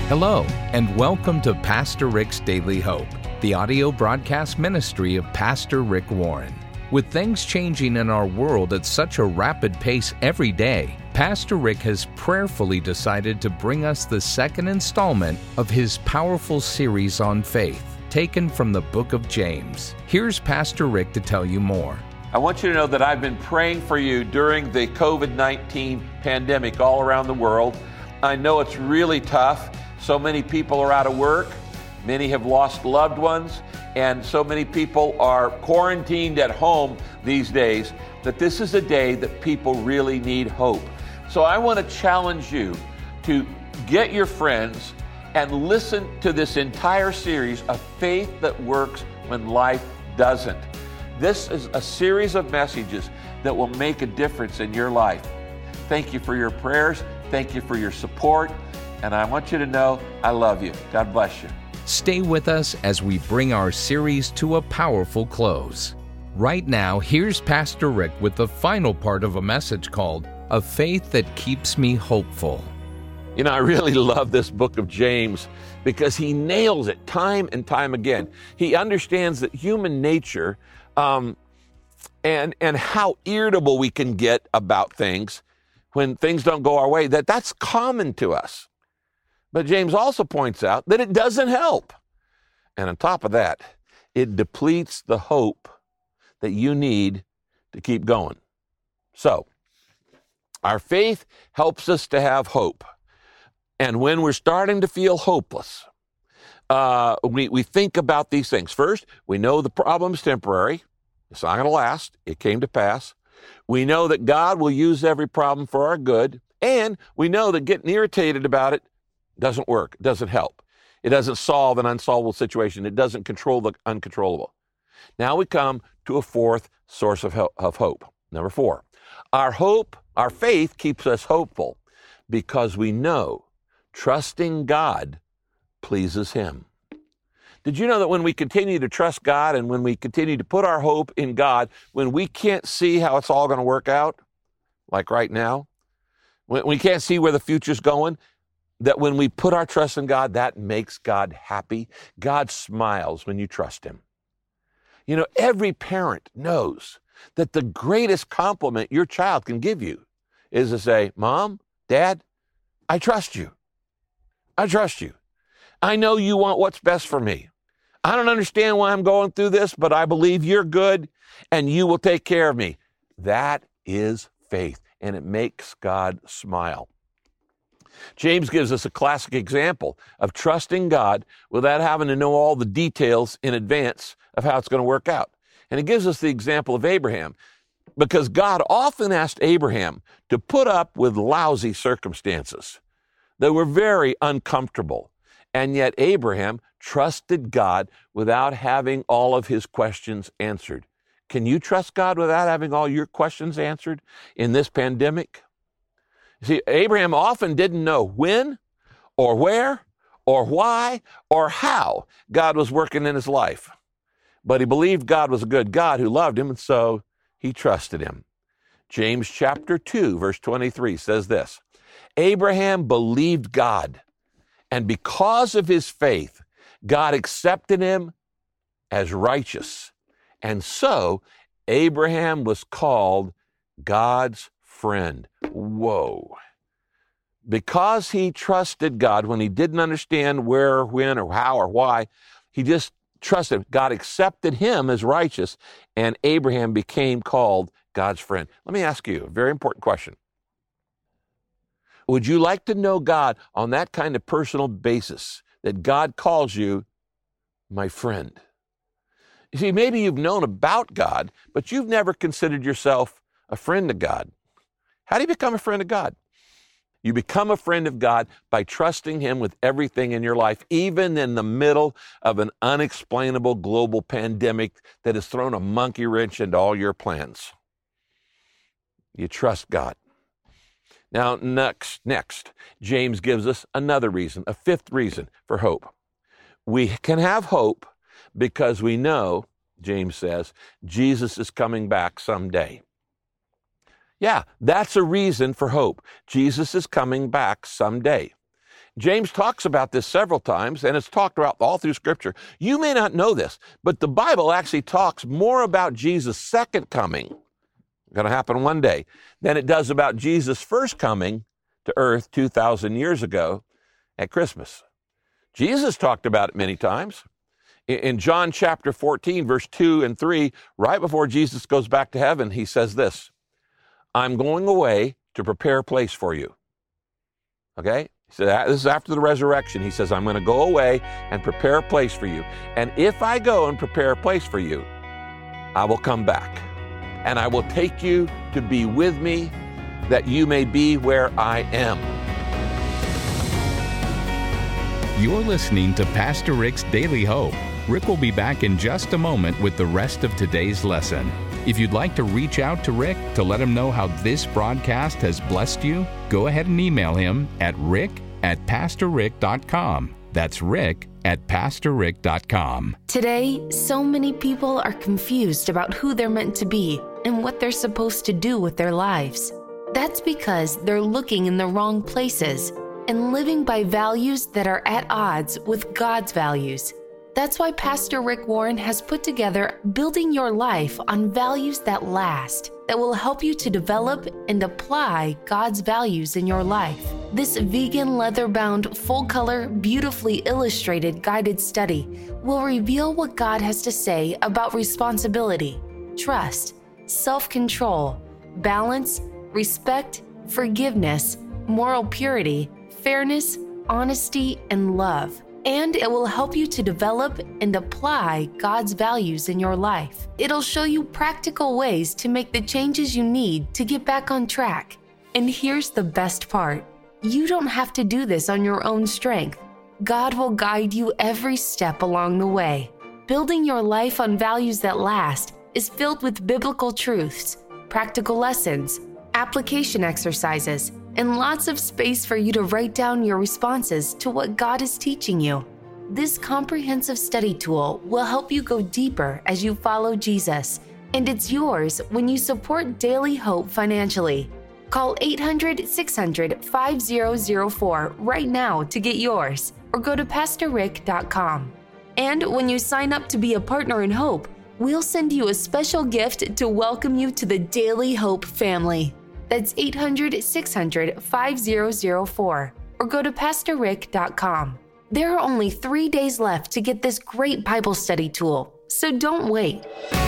Hello, and welcome to Pastor Rick's Daily Hope, the audio broadcast ministry of Pastor Rick Warren. With things changing in our world at such a rapid pace every day, Pastor Rick has prayerfully decided to bring us the second installment of his powerful series on faith, taken from the book of James. Here's Pastor Rick to tell you more. I want you to know that I've been praying for you during the COVID-19 pandemic all around the world. I know it's really tough. So many people are out of work. Many have lost loved ones. And so many people are quarantined at home these days that this is a day that people really need hope. So I want to challenge you to get your friends and listen to this entire series of Faith That Works When Life Doesn't. This is a series of messages that will make a difference in your life. Thank you for your prayers. Thank you for your support. And I want you to know I love you. God bless you. Stay with us as we bring our series to a powerful close. Right now, here's Pastor Rick with the final part of a message called A Faith That Keeps Me Hopeful. You know, I really love this book of James because he nails it time and time again. He understands that human nature and how irritable we can get about things when things don't go our way, that's common to us. But James also points out that it doesn't help. And on top of that, it depletes the hope that you need to keep going. So, our faith helps us to have hope. And when we're starting to feel hopeless, we think about these things. First, we know the problem's temporary. It's not going to last. It came to pass. We know that God will use every problem for our good. And we know that getting irritated about it doesn't work. It doesn't help. It doesn't solve an unsolvable situation. It doesn't control the uncontrollable. Now we come to a fourth source of hope. Number 4, our faith keeps us hopeful because we know trusting God pleases Him. Did you know that when we continue to trust God and when we continue to put our hope in God, when we can't see how it's all going to work out, like right now, when we can't see where the future's going, that when we put our trust in God, that makes God happy. God smiles when you trust Him. You know, every parent knows that the greatest compliment your child can give you is to say, Mom, Dad, I trust you. I trust you. I know you want what's best for me. I don't understand why I'm going through this, but I believe you're good and you will take care of me. That is faith, and it makes God smile. James gives us a classic example of trusting God without having to know all the details in advance of how it's going to work out. And it gives us the example of Abraham, because God often asked Abraham to put up with lousy circumstances that were very uncomfortable. And yet Abraham trusted God without having all of his questions answered. Can you trust God without having all your questions answered in this pandemic? See, Abraham often didn't know when or where or why or how God was working in his life. But he believed God was a good God who loved him, and so he trusted Him. James chapter 2, verse 23 says this, Abraham believed God, and because of his faith, God accepted him as righteous. And so Abraham was called God's friend. Whoa. Because he trusted God when he didn't understand where, when, or how, or why, he just trusted. God accepted him as righteous, and Abraham became called God's friend. Let me ask you a very important question. Would you like to know God on that kind of personal basis, that God calls you my friend? You see, maybe you've known about God, but you've never considered yourself a friend of God. How do you become a friend of God? You become a friend of God by trusting Him with everything in your life, even in the middle of an unexplainable global pandemic that has thrown a monkey wrench into all your plans. You trust God. Now, next, James gives us another reason, a fifth reason for hope. We can have hope because we know, James says, Jesus is coming back someday. Yeah, that's a reason for hope. Jesus is coming back someday. James talks about this several times, and it's talked about all through Scripture. You may not know this, but the Bible actually talks more about Jesus' second coming, going to happen one day, than it does about Jesus' first coming to earth 2,000 years ago at Christmas. Jesus talked about it many times. In John chapter 14, verse 2 and 3, right before Jesus goes back to heaven, he says this, I'm going away to prepare a place for you. Okay? He said, this is after the resurrection. He says, I'm going to go away and prepare a place for you. And if I go and prepare a place for you, I will come back. And I will take you to be with me, that you may be where I am. You're listening to Pastor Rick's Daily Hope. Rick will be back in just a moment with the rest of today's lesson. If you'd like to reach out to Rick to let him know how this broadcast has blessed you, go ahead and email him at rick@pastorrick.com. That's rick@pastorrick.com. Today, so many people are confused about who they're meant to be and what they're supposed to do with their lives. That's because they're looking in the wrong places and living by values that are at odds with God's values. That's why Pastor Rick Warren has put together Building Your Life on Values That Last, that will help you to develop and apply God's values in your life. This vegan, leather-bound, full-color, beautifully illustrated guided study will reveal what God has to say about responsibility, trust, self-control, balance, respect, forgiveness, moral purity, fairness, honesty, and love. And it will help you to develop and apply God's values in your life. It'll show you practical ways to make the changes you need to get back on track. And here's the best part. You don't have to do this on your own strength. God will guide you every step along the way. Building Your Life on Values That Last is filled with biblical truths, practical lessons, application exercises, and lots of space for you to write down your responses to what God is teaching you. This comprehensive study tool will help you go deeper as you follow Jesus, and it's yours when you support Daily Hope financially. Call 800-600-5004 right now to get yours, or go to pastorrick.com. And when you sign up to be a partner in Hope, we'll send you a special gift to welcome you to the Daily Hope family. That's 800-600-5004, or go to pastorrick.com. There are only 3 days left to get this great Bible study tool, so don't wait.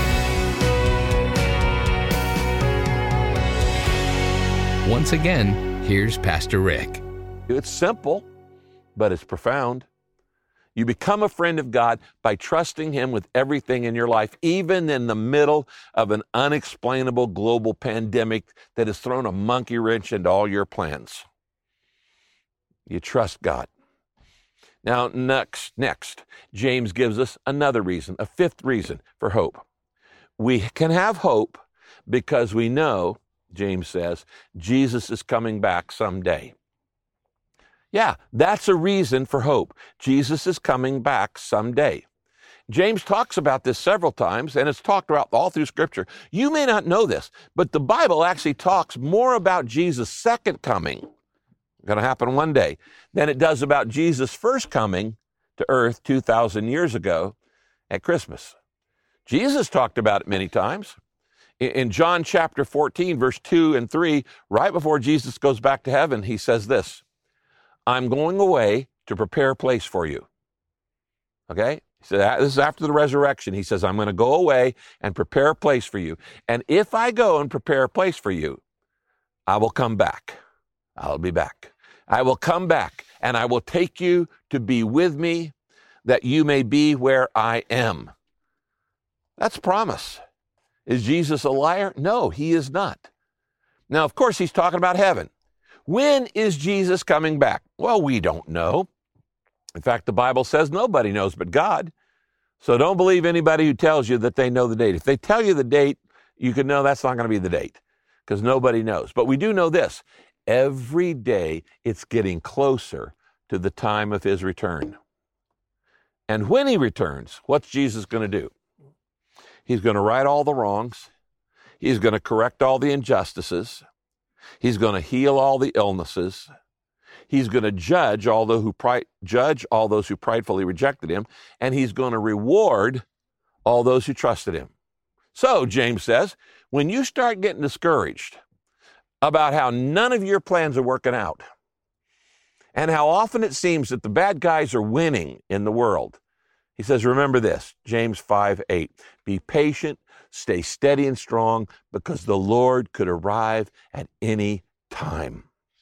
Once again, here's Pastor Rick. It's simple, but it's profound. You become a friend of God by trusting Him with everything in your life, even in the middle of an unexplainable global pandemic that has thrown a monkey wrench into all your plans. You trust God. Now, next, James gives us another reason, a fifth reason for hope. We can have hope because we know, James says, Jesus is coming back someday. Yeah, that's a reason for hope. Jesus is coming back someday. James talks about this several times, and it's talked about all through Scripture. You may not know this, but the Bible actually talks more about Jesus' second coming, going to happen one day, than it does about Jesus' first coming to earth 2,000 years ago at Christmas. Jesus talked about it many times. In John chapter 14, verse 2 and 3, right before Jesus goes back to heaven, he says this, I'm going away to prepare a place for you. Okay? He said, this is after the resurrection. He says, I'm going to go away and prepare a place for you. And if I go and prepare a place for you, I will come back. I'll be back. I will come back and I will take you to be with me, that you may be where I am. That's a promise. Is Jesus a liar? No, he is not. Now, of course, he's talking about heaven. When is Jesus coming back? Well, we don't know. In fact, the Bible says nobody knows but God. So don't believe anybody who tells you that they know the date. If they tell you the date, you can know that's not going to be the date because nobody knows. But we do know this. Every day it's getting closer to the time of his return. And when he returns, what's Jesus going to do? He's going to right all the wrongs. He's going to correct all the injustices. He's going to heal all the illnesses. He's going to judge all those who pridefully rejected him, and he's going to reward all those who trusted him. So, James says, when you start getting discouraged about how none of your plans are working out, and how often it seems that the bad guys are winning in the world, he says, remember this, James 5:8, be patient, stay steady and strong, because the Lord could arrive at any time.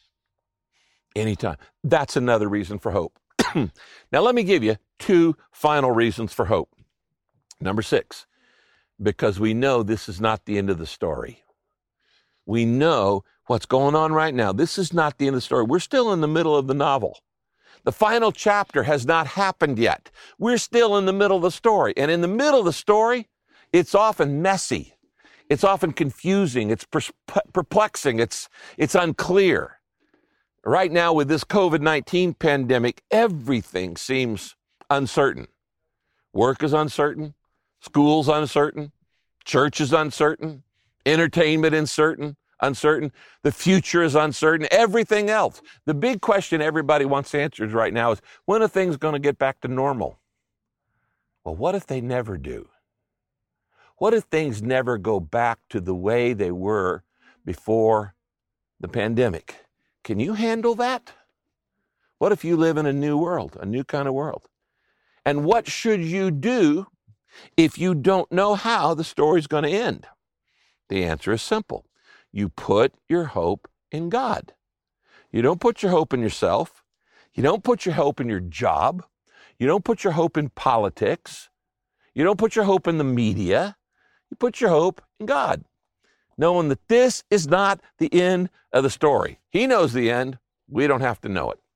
Anytime. That's another reason for hope. Now, let me give you 2 final reasons for hope. Number 6, because we know this is not the end of the story. We know what's going on right now. This is not the end of the story. We're still in the middle of the novel. The final chapter has not happened yet. We're still in the middle of the story. And in the middle of the story, it's often messy. It's often confusing. It's perplexing. It's unclear. Right now, with this COVID-19 pandemic, everything seems uncertain. Work is uncertain. School's uncertain. Church is uncertain. Entertainment uncertain. The future is uncertain. Everything else. The big question everybody wants answers right now is, when are things going to get back to normal? Well, what if they never do? What if things never go back to the way they were before the pandemic? Can you handle that? What if you live in a new world, a new kind of world? And what should you do if you don't know how the story's going to end? The answer is simple. You put your hope in God. You don't put your hope in yourself. You don't put your hope in your job. You don't put your hope in politics. You don't put your hope in the media. You put your hope in God, knowing that this is not the end of the story. He knows the end. We don't have to know it.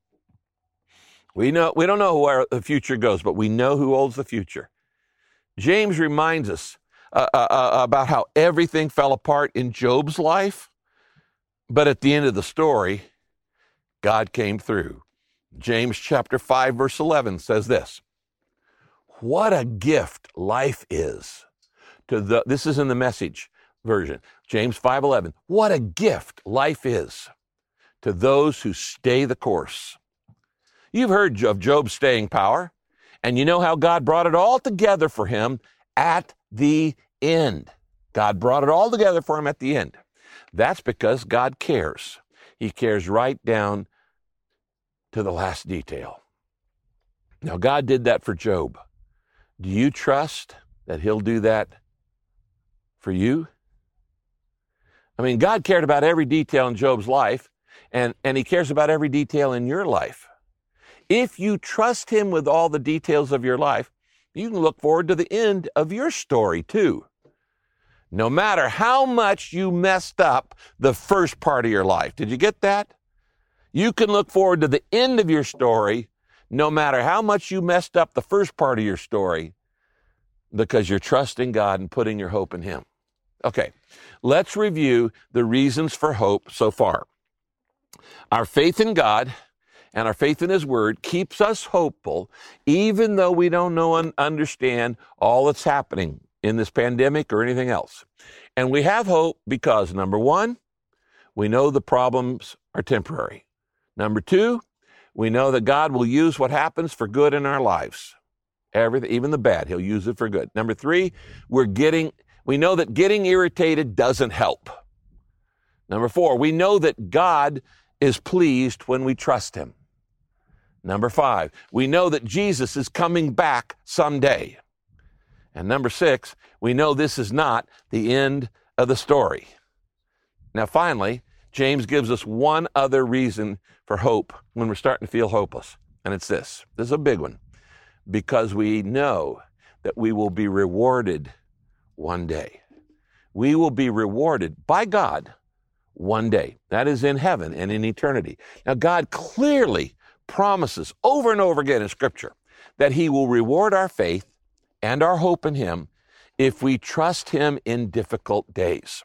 We don't know where the future goes, but we know who holds the future. James reminds us about how everything fell apart in Job's life, but at the end of the story, God came through. James chapter 5, verse 11 says this, what a gift life is this is in the Message version, James 5:11. What a gift life is to those who stay the course. You've heard of Job's staying power, and you know how God brought it all together for him at the end. God brought it all together for him at the end. That's because God cares. He cares right down to the last detail. Now, God did that for Job. Do you trust that he'll do that for you? I mean, God cared about every detail in Job's life, and he cares about every detail in your life. If you trust him with all the details of your life, you can look forward to the end of your story too. No matter how much you messed up the first part of your life. Did you get that? You can look forward to the end of your story no matter how much you messed up the first part of your story, because you're trusting God and putting your hope in him. Okay, let's review the reasons for hope so far. Our faith in God and our faith in his word keeps us hopeful, even though we don't know and understand all that's happening in this pandemic or anything else. And we have hope because, number 1, we know the problems are temporary. Number 2, we know that God will use what happens for good in our lives. Everything, even the bad, he'll use it for good. Number 3, we know that getting irritated doesn't help. Number 4, we know that God is pleased when we trust him. Number 5, we know that Jesus is coming back someday. And number 6, we know this is not the end of the story. Now, finally, James gives us one other reason for hope when we're starting to feel hopeless. And it's this. This is a big one. Because we know that we will be rewarded one day. We will be rewarded by God one day. That is in heaven and in eternity. Now, God clearly promises over and over again in Scripture that he will reward our faith and our hope in him if we trust him in difficult days.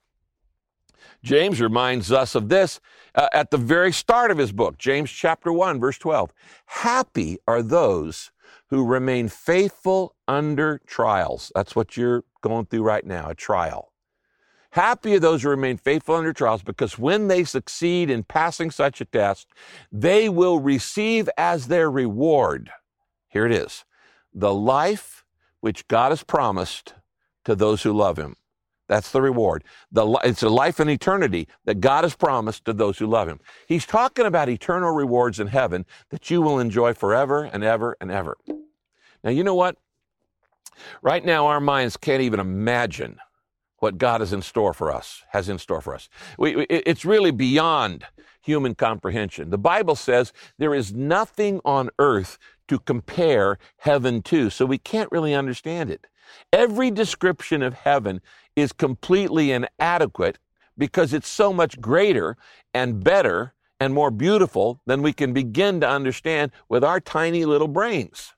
James reminds us of this at the very start of his book, James chapter 1, verse 12. Happy are those who remain faithful under trials. That's what you're going through right now, a trial. Happy are those who remain faithful under trials, because when they succeed in passing such a test, they will receive as their reward, here it is, the life which God has promised to those who love him. That's the reward. It's a life in eternity that God has promised to those who love him. He's talking about eternal rewards in heaven that you will enjoy forever and ever and ever. Now, you know what? Right now, our minds can't even imagine what God has in store for us. It's really beyond human comprehension. The Bible says there is nothing on earth to compare heaven to, so we can't really understand it. Every description of heaven is completely inadequate because it's so much greater and better and more beautiful than we can begin to understand with our tiny little brains.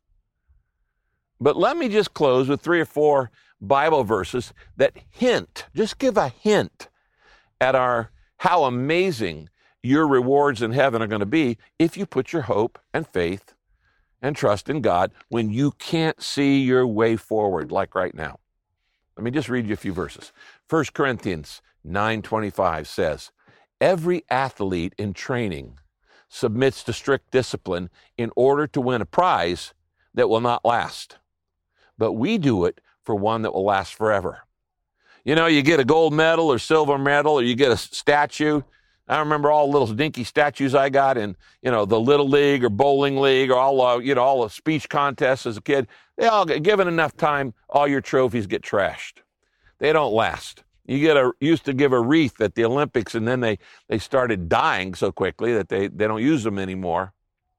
But let me just close with 3 or 4 Bible verses that just give a hint at how amazing your rewards in heaven are going to be if you put your hope and faith and trust in God when you can't see your way forward, like right now. Let me just read you a few verses. 1 Corinthians 9:25 says, every athlete in training submits to strict discipline in order to win a prize that will not last. But we do it for one that will last forever. You know, you get a gold medal or silver medal, or you get a statue. I remember all the little dinky statues I got in, the Little League or Bowling League or all the speech contests as a kid. They all get given enough time, all your trophies get trashed. They don't last. You used to give a wreath at the Olympics, and then they started dying so quickly that they don't use them anymore.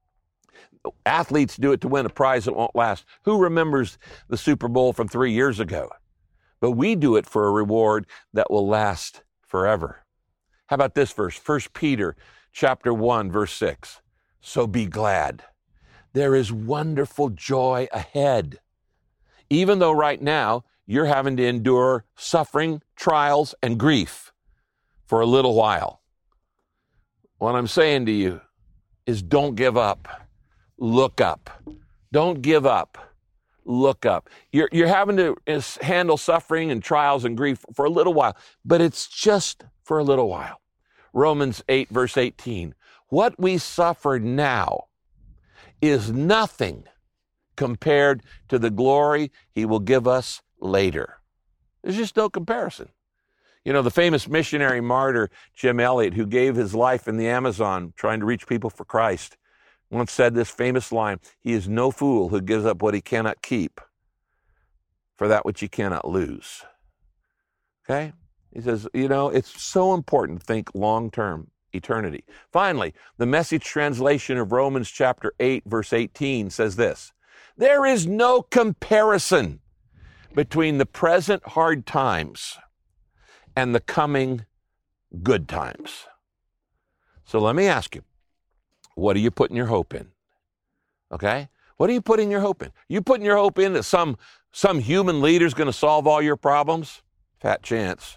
Athletes do it to win a prize that won't last. Who remembers the Super Bowl from 3 years ago? But we do it for a reward that will last forever. How about this verse? 1 Peter chapter 1, verse 6. So be glad. There is wonderful joy ahead. Even though right now you're having to endure suffering, trials, and grief for a little while. What I'm saying to you is don't give up. Look up. Don't give up. Look up. You're having to handle suffering and trials and grief for a little while, but it's just for a little while. Romans 8, verse 18. What we suffer now is nothing compared to the glory he will give us later. There's just no comparison. You know, the famous missionary martyr, Jim Elliot, who gave his life in the Amazon trying to reach people for Christ, once said this famous line, he is no fool who gives up what he cannot keep for that which he cannot lose. Okay? He says, it's so important to think long-term, eternity. Finally, the Message translation of Romans chapter 8, verse 18 says this, there is no comparison between the present hard times and the coming good times. So let me ask you, what are you putting your hope in? Okay? What are you putting your hope in? You putting your hope in that some human leader is going to solve all your problems? Fat chance.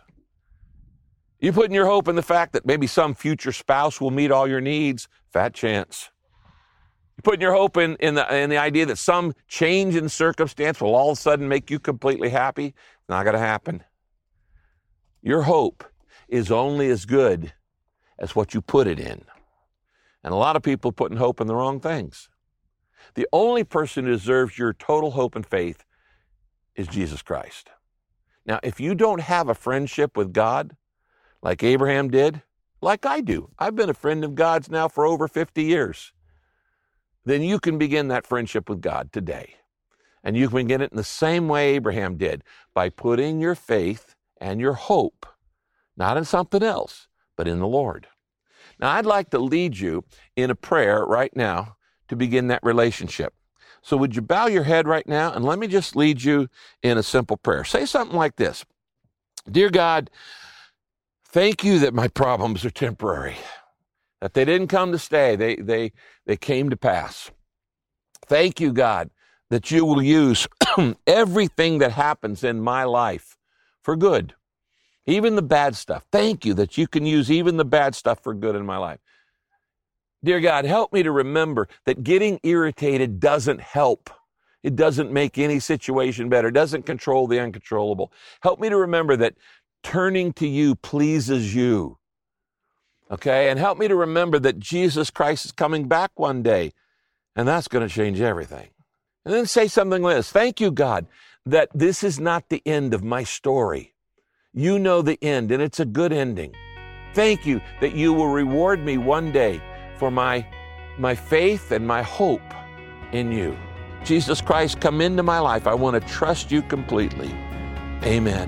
You putting your hope in the fact that maybe some future spouse will meet all your needs? Fat chance. You putting your hope in the idea that some change in circumstance will all of a sudden make you completely happy? It's not going to happen. Your hope is only as good as what you put it in. And a lot of people putting hope in the wrong things. The only person who deserves your total hope and faith is Jesus Christ. Now, if you don't have a friendship with God, like Abraham did, like I do, I've been a friend of God's now for over 50 years, then you can begin that friendship with God today. And you can begin it in the same way Abraham did, by putting your faith and your hope, not in something else, but in the Lord. Now, I'd like to lead you in a prayer right now to begin that relationship. So would you bow your head right now, and let me just lead you in a simple prayer. Say something like this. Dear God, thank you that my problems are temporary, that they didn't come to stay. They came to pass. Thank you, God, that you will use everything that happens in my life for good. Even the bad stuff. Thank you that you can use even the bad stuff for good in my life. Dear God, help me to remember that getting irritated doesn't help. It doesn't make any situation better. It doesn't control the uncontrollable. Help me to remember that turning to you pleases you. Okay? And help me to remember that Jesus Christ is coming back one day, and that's going to change everything. And then say something like this: thank you, God, that this is not the end of my story. You know the end, and it's a good ending. Thank you that you will reward me one day for my faith and my hope in you. Jesus Christ, come into my life. I want to trust you completely. Amen.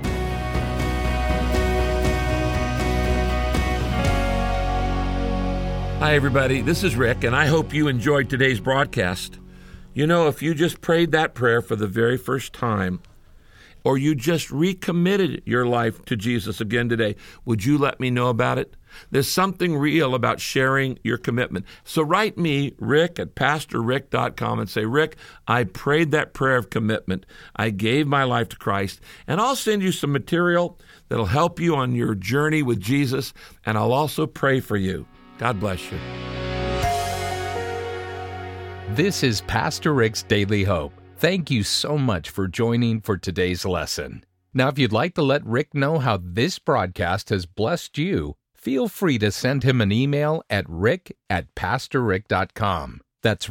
Hi, everybody. This is Rick, and I hope you enjoyed today's broadcast. You know, if you just prayed that prayer for the very first time, or you just recommitted your life to Jesus again today, would you let me know about it? There's something real about sharing your commitment. So write me, Rick, at PastorRick.com, and say, Rick, I prayed that prayer of commitment. I gave my life to Christ, and I'll send you some material that'll help you on your journey with Jesus, and I'll also pray for you. God bless you. This is Pastor Rick's Daily Hope. Thank you so much for joining for today's lesson. Now, if you'd like to let Rick know how this broadcast has blessed you, feel free to send him an email at rick@pastorrick.com. That's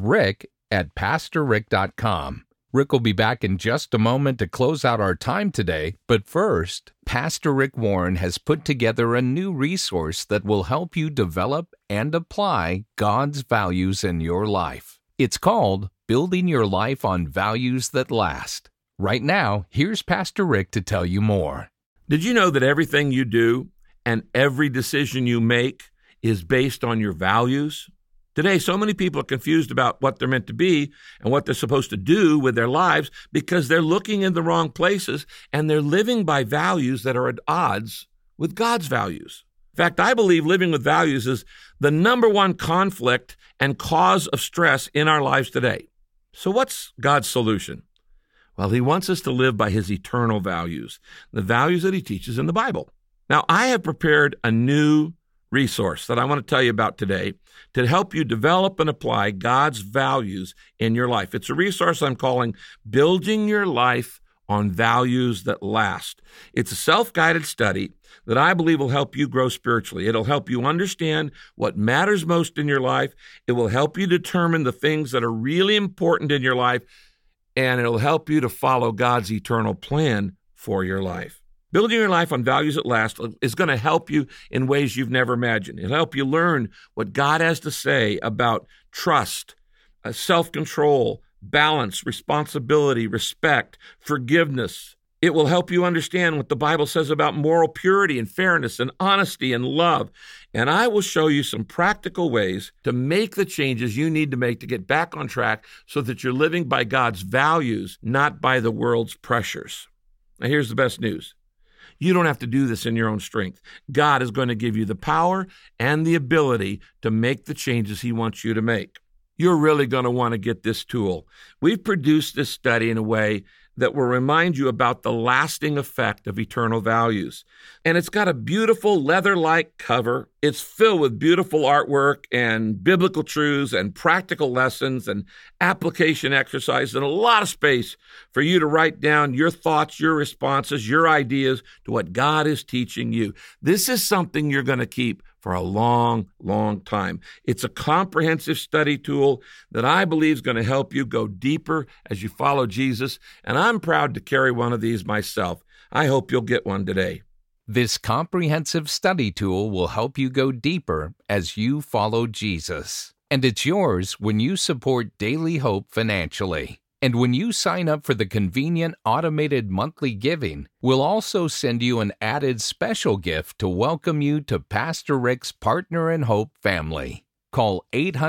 rick@pastorrick.com. Rick will be back in just a moment to close out our time today, but first, Pastor Rick Warren has put together a new resource that will help you develop and apply God's values in your life. It's called Building Your Life on Values That Last. Right now, here's Pastor Rick to tell you more. Did you know that everything you do and every decision you make is based on your values? Today, so many people are confused about what they're meant to be and what they're supposed to do with their lives because they're looking in the wrong places and they're living by values that are at odds with God's values. In fact, I believe living with values is the number one conflict and cause of stress in our lives today. So what's God's solution? Well, he wants us to live by his eternal values, the values that he teaches in the Bible. Now, I have prepared a new resource that I want to tell you about today to help you develop and apply God's values in your life. It's a resource I'm calling Building Your Life on Values That Last. It's a self-guided study that I believe will help you grow spiritually. It'll help you understand what matters most in your life. It will help you determine the things that are really important in your life, and it'll help you to follow God's eternal plan for your life. Building Your Life on Values That Last is going to help you in ways you've never imagined. It'll help you learn what God has to say about trust, self-control, balance, responsibility, respect, forgiveness. It will help you understand what the Bible says about moral purity and fairness and honesty and love. And I will show you some practical ways to make the changes you need to make to get back on track so that you're living by God's values, not by the world's pressures. Now, here's the best news. You don't have to do this in your own strength. God is going to give you the power and the ability to make the changes he wants you to make. You're really going to want to get this tool. We've produced this study in a way that will remind you about the lasting effect of eternal values. And it's got a beautiful leather-like cover. It's filled with beautiful artwork and biblical truths and practical lessons and application exercises and a lot of space for you to write down your thoughts, your responses, your ideas to what God is teaching you. This is something you're going to keep for a long, long time. It's a comprehensive study tool that I believe is going to help you go deeper as you follow Jesus, and I'm proud to carry one of these myself. I hope you'll get one today. This comprehensive study tool will help you go deeper as you follow Jesus. And it's yours when you support Daily Hope financially. And when you sign up for the convenient automated monthly giving, we'll also send you an added special gift to welcome you to Pastor Rick's Partner in Hope family. Call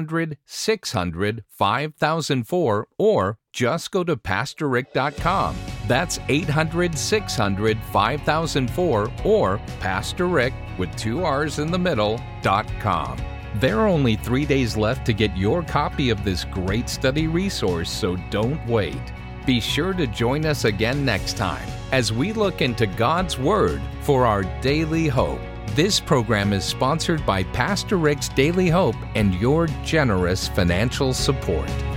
800-600-5004 or just go to PastorRick.com. That's 800-600-5004 or Pastor Rick with 2 R's in the middle.com. There are only 3 days left to get your copy of this great study resource, so don't wait. Be sure to join us again next time as we look into God's Word for our daily hope. This program is sponsored by Pastor Rick's Daily Hope and your generous financial support.